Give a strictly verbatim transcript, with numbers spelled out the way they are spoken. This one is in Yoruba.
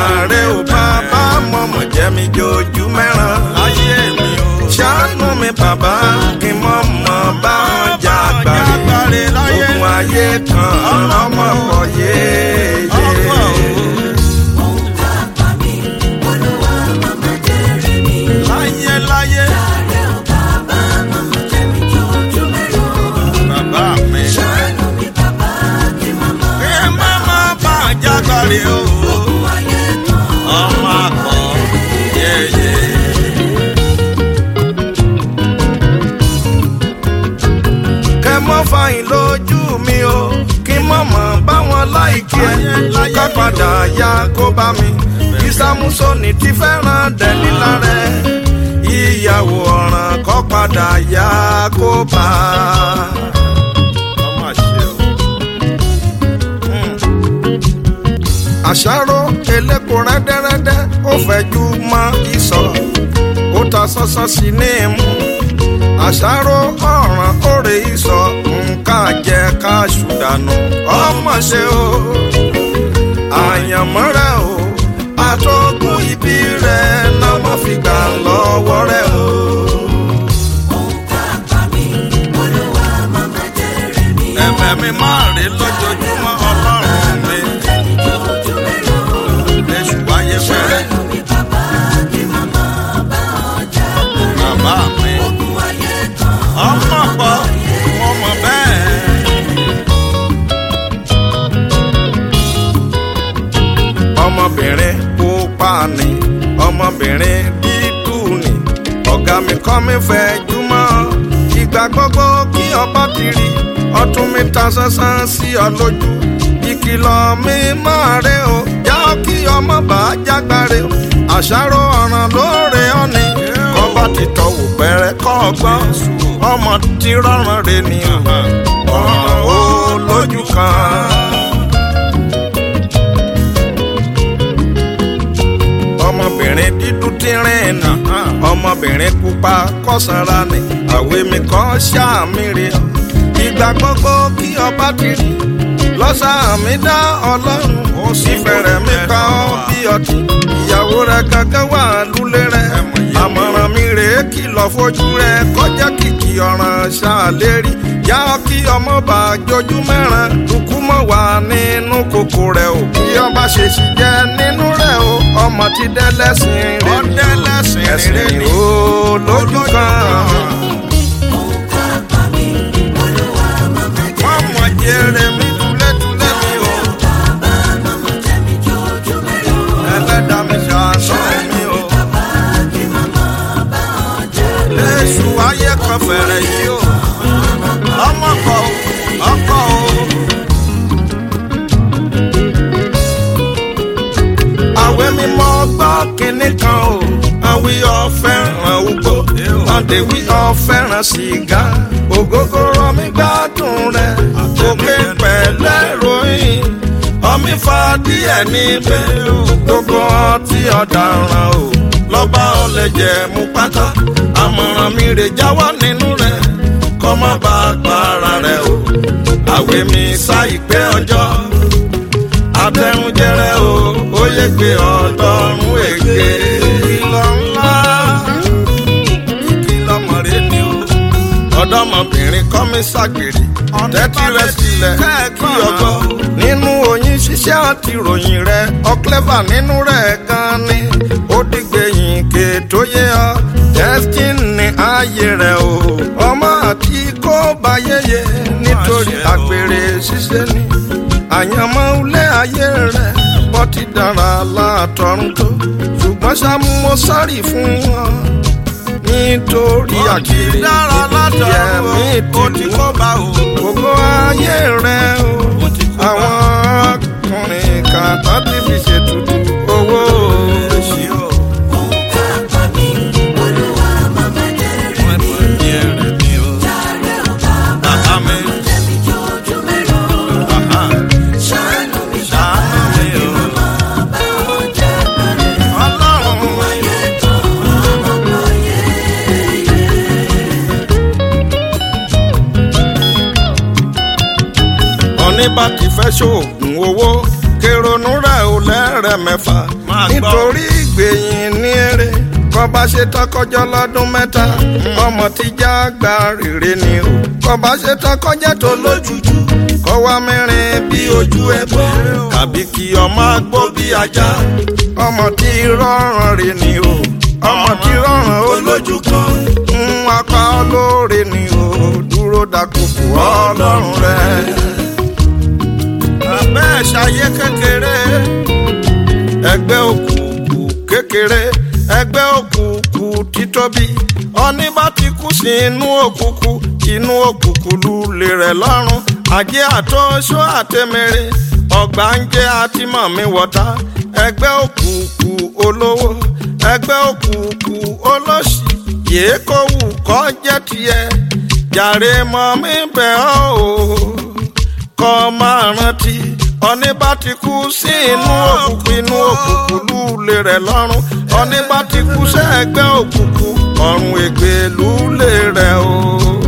jàre ò bàbá mọ̀mọ̀ jẹ́ mi jojú mẹ́ràn láyé mi o. ṣàánú mi bàbá kí mọ̀mọ́ bá ọjà gbàre ogun ayé kan ọmọ pọ̀ yéye. láyé láyé. bàbá mi. kí mọ̀mọ́ bá ọjà gbàre o. ọmọ àpọ̀ yéye. mọ́ fàyín lójú mi o kí mọ̀mọ́ bá wọn láìkí ẹ ká padà ya kó bá mi ìsàmúsọ̀nì ti fẹ́ràn dẹ́lílà rẹ̀ ìyàwó ọ̀ràn kó padà ya kó bá. àṣàrò elépo rẹ́dẹ́rẹ́dẹ́ ó fẹ̀jú mọ́ ìsọ̀ ó ta sọ́sọ́ sí ní imú àṣàrò ọ̀ràn òrè ìsọ̀ nǹkan jẹ́ ká ṣùdànù ọmọ ṣe o àyànmọ́ rẹ̀ o àtọ́gùn ibi rẹ̀ náà má fi gbà lọ́wọ́ rẹ̀ o. ẹ̀mẹ̀ mi máa rí lójoojúmọ́ ọlọ́run mi èṣù wáyé fẹ́rẹ́. bàbá mi ọmọ pọ̀ wọ́n mọ̀ bẹ́ẹ̀. ọmọbìnrin pupa ni ọmọbìnrin dúdú ni ọ̀gá mi kọ́ mi fẹ́ jùmọ̀ ìgbà gbogbo kí ọba ti rí ọtún mi ta sánsán sí ọ lójú ìkìlọ̀ mi máa rẹ o já kí ọmọ bá jágbáre o àṣàrò ọ̀ràn lóore ọ̀nì kọ́ba ti tọ̀wò pẹ̀rẹ̀ kọ́ ọgbọ́n ọmọ ti rọrùn rẹ ni ọ̀ràn ó lójú kan. ọmọbìnrin dídú tí rìn nà ọmọbìnrin pupa kọsànra ni àwẹ̀ mi kan ṣàmì rè ọ ìgbà gbogbo kí ọba ti rí lọ́sàn-án dá ọlọ́run ó sì fẹ̀rẹ̀ mi pa ọ́ bí ọtí ìyàwó rẹ̀ gángan wà lulẹ̀ rẹ̀ àmọ̀ràn mi rèé kìlọ̀ fojú rẹ̀ kọjá kìkì ọ̀ràn ṣàlérí yá kí ọmọ bá jojú mẹ́ràn kúkú mọ́ wà nínú kòkò rẹ̀ o bí ọba ṣe sì jẹ́ nínú rẹ̀ o ọmọ ti dẹ́lẹ́sìn rẹ̀ ẹ̀sìn o lójú kan. ọmọ jẹrẹ mi túlẹ̀túlẹ̀ mi o ẹlẹ́dàá mi ṣàánú mi o léṣù ayé kan fẹ̀rẹ̀ yìí o ọmọ kọ ọkọ o. àwẹ̀ mi mọ́ gbọ́ kínní kan o àwí ọ̀fẹ́ràn ugbó àdèwí ọ̀fẹ́ràn sìgá ògógóró mi gbádùn rẹ̀ òkè pẹ̀lẹ́ ròyìn ọmí fa díẹ̀ níbẹ̀ gbogbo ọtí ọ̀daràn o lọ́ba ọlẹ́jẹ̀ mú pátá àmọ̀ràn mi rè jáwọ́ nínú rẹ̀ kọ́ má bá gbára rẹ̀ o àwẹ̀ mi sá ìpẹ́ ọjọ́ àtẹ̀húnjẹrẹ o ó yẹ gbé ọlọ́run ègbé ìkìlọ̀ ńlá ìkìlọ̀ mọ̀rẹ́ ni o. ọ̀dọ́mọbìnrin kọ́ mi ṣàgbèrè tẹ́tí rẹ̀ sílẹ̀ kí ọgbọ́ nínú oyin ṣiṣẹ́ àti ròyìn rẹ̀ ọ̀klẹ́fà nínú rẹ̀ gan ni ó dìgbẹ̀yìn ké tó yẹ ọ destiny ayé rẹ̀ o ọmọ àti kó bá yẹyẹ nítorí àgbèrè ṣiṣẹ́ ni àyànmọ́ ilé ayé rẹ̀ bọ́ ti dára látọ̀run tó ṣùgbọ́n ṣàmúmọ́ sárì fún wọn nítorí àgbèrè ìyẹ̀mí ìdìbò gbogbo ayé rẹ̀ o àwọn ọkùnrin kan tó ti fi ṣètùtù owó. ní bá ti fẹ́ ṣoògùn owó kérònú rẹ̀ ò lẹ́rẹ̀ mẹ́fà nítorí ìgbẹ̀yìn ní èrè kọba ṣe tọkọjọ lọ́dún mẹ́ta ọmọ tíjà gba rere ni o kọba ṣe tọkọjẹ tó lójújú kọwa mẹ́rin bí ojú ẹbọ tàbí kí ọmọ agbó bí ajá ọmọ tí rọrùn rè ni o ọmọ tí rọrùn olójú kan ń apá olóore ni o dúró dàkókò ọlọ́run rẹ. abẹ́ ṣayé kékeré ẹgbẹ́ òkùnkùn kékeré ẹgbẹ́ òkùnkùn títóbi ọní bá ti kú sí inú òkùnkùn inú òkùnkùn lulẹ̀ rẹ̀ lọ́rùn ajé àtọ́sọ́ àtẹ̀mẹ́rẹ́ ọgbà ń jẹ́ àtìmọ̀mí wọ̀tá ẹgbẹ́ òkùnkùn olówó ẹgbẹ́ òkùnkùn olóṣì yéé kó wù kọ́ jẹ́ tiẹ̀ jàre mọ́ mi bẹ̀ ọ́ o kọ́ máa rántí ọní bá ti kú sí inú òkùnkùn inú òkùnkùn lulẹ̀ rẹ̀ lọ́rùn ọní bá ti kú sí ẹgbẹ́ òkùnkùn ọ̀run ègbè lulẹ̀ rẹ̀ o.